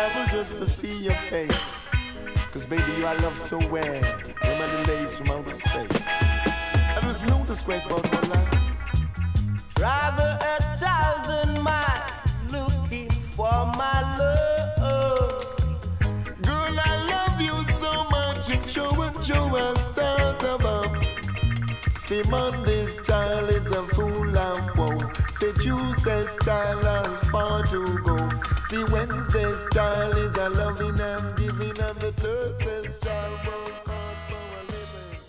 travel just to see your face. Cause baby, you I love so well. No matter days from outer space. There's no disgrace about my life. Travel 1,000 miles looking for my love. Girl, I love you so much. And show us stars above. See, Monday's child is a fool and woe. Say, Tuesday's child has far to go. See, Wednesday's child is a loving and giving. And the Thursday's child won't come for a living.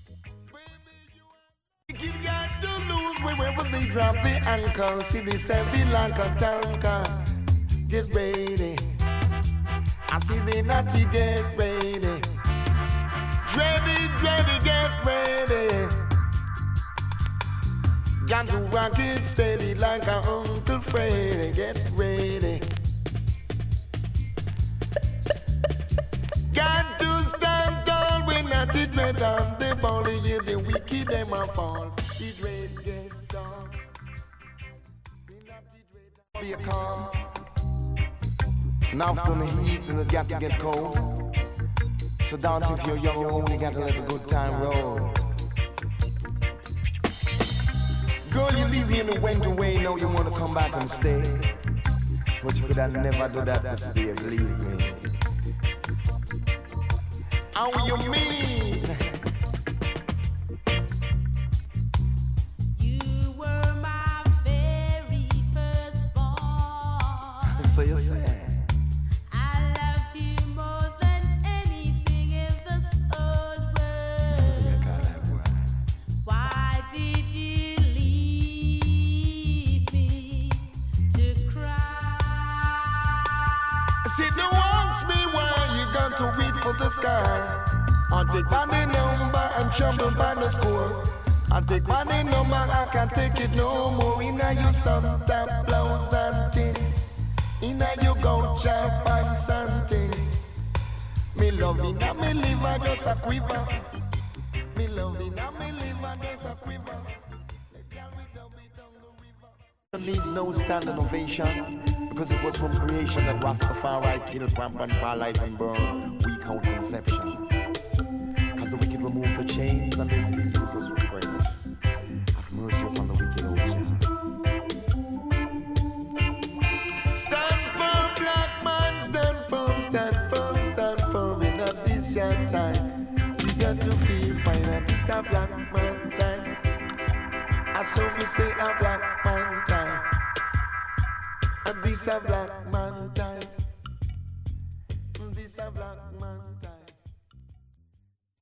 You got to lose wherever they drop the anchor. See, they heavy like a tanker. Get ready. I see the naughty get ready. Dready, get ready. Got to rock it steady like a Uncle Freddy. Get ready. Got to stand tall when not it dread on the ball. Hear the wicked them a fall. The dread get down. Be a calm. Now from the heat and it got to get cold. So dance if you're young, you only got to let a good time roll. Girl, you leave here and went away, now you want to come back and stay. But you could have never do that this day, believe me. How you mean? You were my very first born. So you say. I love you more than anything in this old world. Why did you leave me to cry? See, don't ask me why you got to wait for the sky. I take by the number and trouble by the score. I take by the number, I can't take it no more. Inna you some tap blouse and thing. Inna you go chop and something. Me love inna me liver just a quiver. Me love inna me liver just a quiver. Needs no standing ovation because it was from creation that Rastafari killed, ramp and far life and burn weak out conception. Cause the wicked remove the chains and they still use us with praise. Have mercy upon the wicked ocean. Stand firm, black man, stand firm, stand firm, stand firm in a this your time. You got to feel fine at this a black man time. I saw me say a black man time. And this a black man time. This a black man